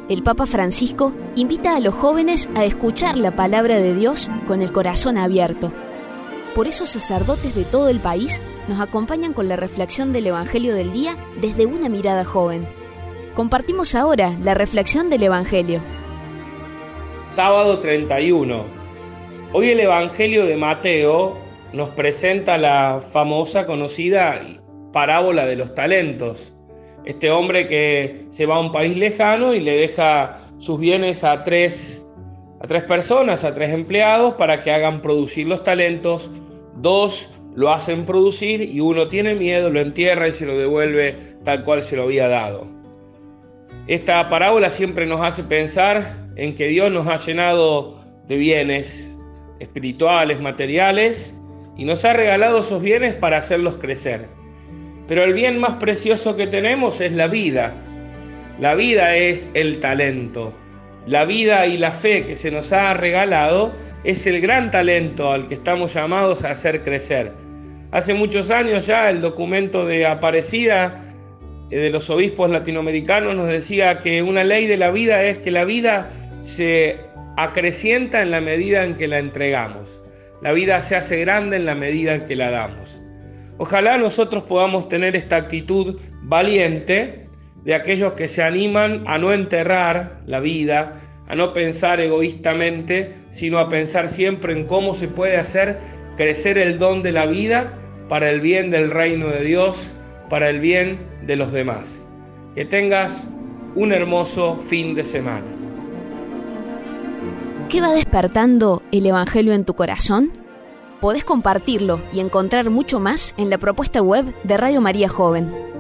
el Papa Francisco invita a los jóvenes a escuchar la palabra de Dios con el corazón abierto. Por eso sacerdotes de todo el país nos acompañan con la reflexión del Evangelio del día desde una mirada joven. Compartimos ahora la reflexión del Evangelio. Sábado 31. Hoy el Evangelio de Mateo nos presenta la famosa, conocida parábola de los talentos. Este hombre que se va a un país lejano y le deja sus bienes a tres personas, a 3 empleados, para que hagan producir los talentos. 2 lo hacen producir y 1 tiene miedo, lo entierra y se lo devuelve tal cual se lo había dado. Esta parábola siempre nos hace pensar en que Dios nos ha llenado de bienes espirituales, materiales, y nos ha regalado esos bienes para hacerlos crecer. Pero el bien más precioso que tenemos es la vida. La vida es el talento. La vida y la fe que se nos ha regalado es el gran talento al que estamos llamados a hacer crecer. Hace muchos años ya el documento de Aparecida de los obispos latinoamericanos nos decía que una ley de la vida es que la vida se acrecienta en la medida en que la entregamos. La vida se hace grande en la medida en que la damos. Ojalá nosotros podamos tener esta actitud valiente de aquellos que se animan a no enterrar la vida, a no pensar egoístamente, sino a pensar siempre en cómo se puede hacer crecer el don de la vida para el bien del reino de Dios, para el bien de los demás. Que tengas un hermoso fin de semana. ¿Qué va despertando el Evangelio en tu corazón? Podés compartirlo y encontrar mucho más en la propuesta web de Radio María Joven.